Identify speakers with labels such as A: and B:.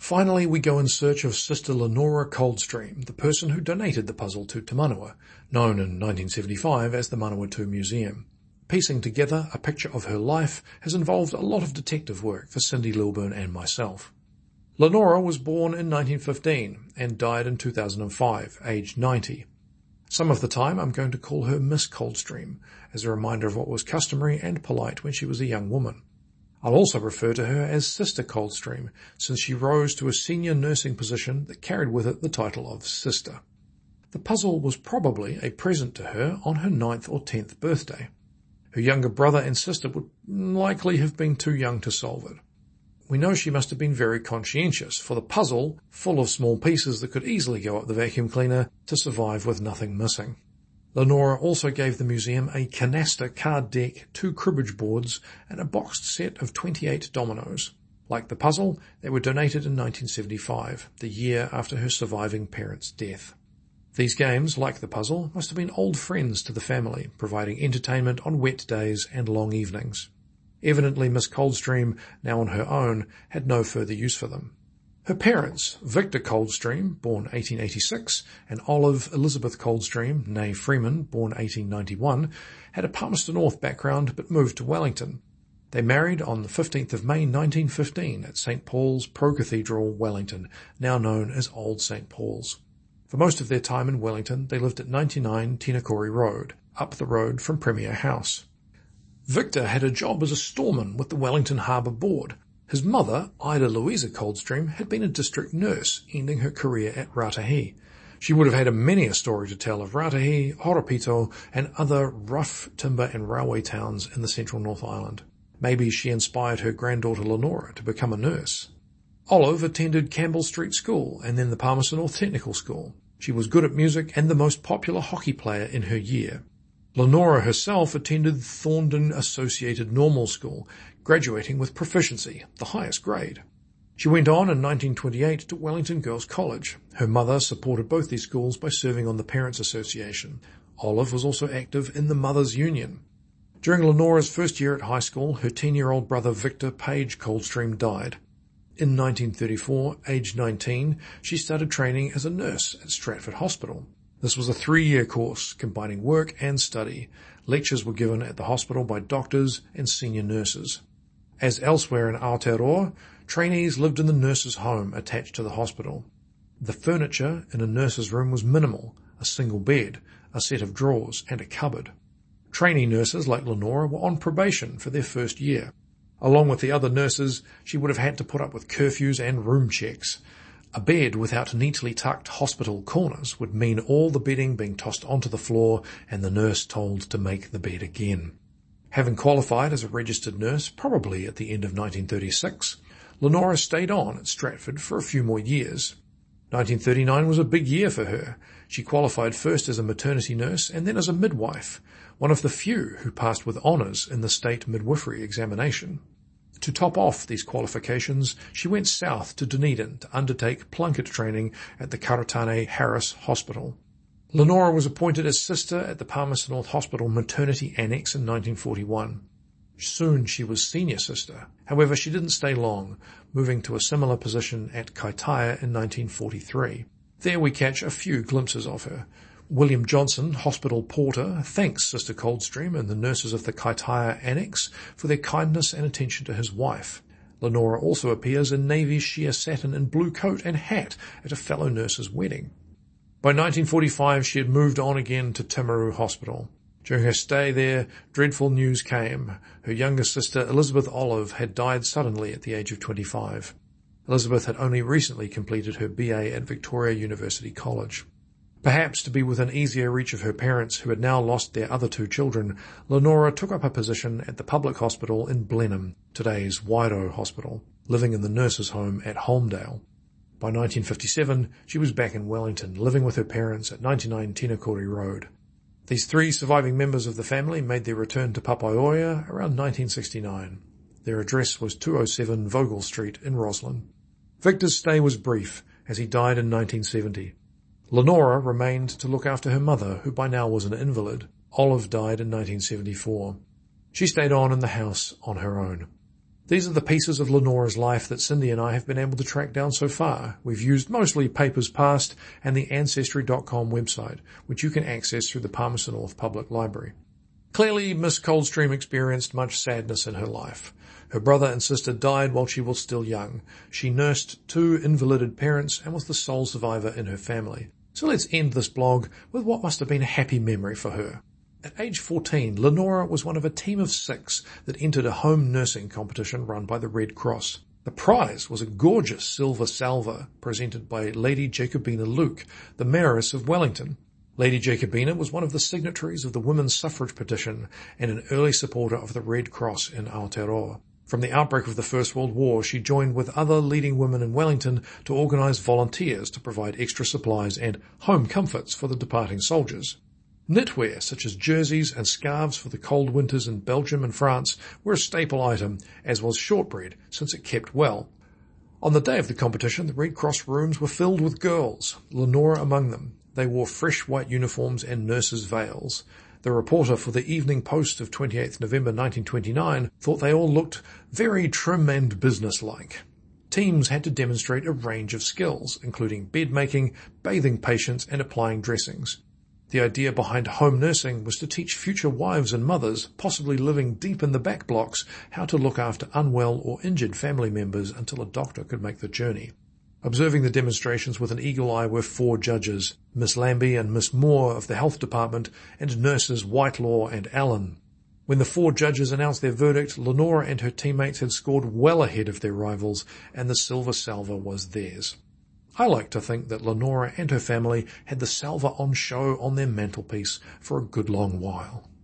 A: Finally, we go in search of Sister Lenora Coldstream, the person who donated the puzzle to Te Manawa, known in 1975 as the Manawatu Museum. Piecing together a picture of her life has involved a lot of detective work for Cindy Lilburn and myself. Lenora was born in 1915 and died in 2005, aged 90. Some of the time I'm going to call her Miss Coldstream, as a reminder of what was customary and polite when she was a young woman. I'll also refer to her as Sister Coldstream, since she rose to a senior nursing position that carried with it the title of Sister. The puzzle was probably a present to her on her 9th or 10th birthday. Her younger brother and sister would likely have been too young to solve it. We know she must have been very conscientious, for the puzzle, full of small pieces that could easily go up the vacuum cleaner, to survive with nothing missing. Lenora also gave the museum a canasta card deck, 2 cribbage boards, and a boxed set of 28 dominoes. Like the puzzle, they were donated in 1975, the year after her surviving parents' death. These games, like the puzzle, must have been old friends to the family, providing entertainment on wet days and long evenings. Evidently, Miss Coldstream, now on her own, had no further use for them. Her parents, Victor Coldstream, born 1886, and Olive Elizabeth Coldstream, née Freeman, born 1891, had a Palmerston North background but moved to Wellington. They married on the 15th of May 1915 at St. Paul's Pro-Cathedral, Wellington, now known as Old St. Paul's. For most of their time in Wellington, they lived at 99 Tinakori Road, up the road from Premier House. Victor had a job as a storeman with the Wellington Harbour Board. His mother, Ida Louisa Coldstream, had been a district nurse, ending her career at Ratahi. She would have had many a story to tell of Ratahi, Horopito, and other rough timber and railway towns in the central North Island. Maybe she inspired her granddaughter Lenora to become a nurse. Olive attended Campbell Street School and then the Palmerston North Technical School. She was good at music and the most popular hockey player in her year. Lenora herself attended Thorndon Associated Normal School, graduating with proficiency, the highest grade. She went on in 1928 to Wellington Girls College. Her mother supported both these schools by serving on the Parents Association. Olive was also active in the Mothers Union. During Lenora's first year at high school, her 10-year-old brother Victor Page Coldstream died. In 1934, aged 19, she started training as a nurse at Stratford Hospital. This was a 3-year course, combining work and study. Lectures were given at the hospital by doctors and senior nurses. As elsewhere in Aotearoa, trainees lived in the nurse's home attached to the hospital. The furniture in a nurse's room was minimal, a single bed, a set of drawers, and a cupboard. Trainee nurses like Lenora were on probation for their first year. Along with the other nurses, she would have had to put up with curfews and room checks. A bed without neatly tucked hospital corners would mean all the bedding being tossed onto the floor and the nurse told to make the bed again. Having qualified as a registered nurse, probably at the end of 1936, Lenora stayed on at Stratford for a few more years. 1939 was a big year for her. She qualified first as a maternity nurse and then as a midwife, one of the few who passed with honours in the state midwifery examination. To top off these qualifications, she went south to Dunedin to undertake plunket training at the Karatane Harris Hospital. Lenora was appointed as sister at the Palmerston North Hospital Maternity Annex in 1941. Soon she was senior sister. However, she didn't stay long, moving to a similar position at Kaitaia in 1943. There we catch a few glimpses of her. William Johnson, hospital porter, thanks Sister Coldstream and the nurses of the Kaitaia Annex for their kindness and attention to his wife. Lenora also appears in navy sheer satin and blue coat and hat at a fellow nurse's wedding. By 1945 she had moved on again to Timaru Hospital. During her stay there, dreadful news came. Her younger sister, Elizabeth Olive, had died suddenly at the age of 25. Elizabeth had only recently completed her BA at Victoria University College. Perhaps to be within easier reach of her parents, who had now lost their other 2 children, Lenora took up a position at the public hospital in Blenheim, today's Wairoa Hospital, living in the nurses' home at Holmdale. By 1957, she was back in Wellington, living with her parents at 99 Tinakori Road. These 3 surviving members of the family made their return to Papaioia around 1969. Their address was 207 Vogel Street in Roslyn. Victor's stay was brief, as he died in 1970. Lenora remained to look after her mother, who by now was an invalid. Olive died in 1974. She stayed on in the house on her own. These are the pieces of Lenora's life that Cindy and I have been able to track down so far. We've used mostly Papers Past and the Ancestry.com website, which you can access through the Palmerston North Public Library. Clearly, Miss Coldstream experienced much sadness in her life. Her brother and sister died while she was still young. She nursed 2 invalided parents and was the sole survivor in her family. So let's end this blog with what must have been a happy memory for her. At age 14, Lenora was one of a team of 6 that entered a home nursing competition run by the Red Cross. The prize was a gorgeous silver salver presented by Lady Jacobina Luke, the Mayoress of Wellington. Lady Jacobina was one of the signatories of the women's suffrage petition and an early supporter of the Red Cross in Aotearoa. From the outbreak of the First World War, she joined with other leading women in Wellington to organise volunteers to provide extra supplies and home comforts for the departing soldiers. Knitwear, such as jerseys and scarves for the cold winters in Belgium and France, were a staple item, as was shortbread, since it kept well. On the day of the competition, the Red Cross rooms were filled with girls, Lenora among them. They wore fresh white uniforms and nurses' veils. The reporter for the Evening Post of 28th November 1929 thought they all looked very trim and businesslike. Teams had to demonstrate a range of skills, including bed making, bathing patients, and applying dressings. The idea behind home nursing was to teach future wives and mothers, possibly living deep in the back blocks, how to look after unwell or injured family members until a doctor could make the journey. Observing the demonstrations with an eagle eye were 4 judges, Miss Lambie and Miss Moore of the Health Department, and nurses Whitelaw and Allen. When the 4 judges announced their verdict, Lenora and her teammates had scored well ahead of their rivals, and the silver salver was theirs. I like to think that Lenora and her family had the salver on show on their mantelpiece for a good long while.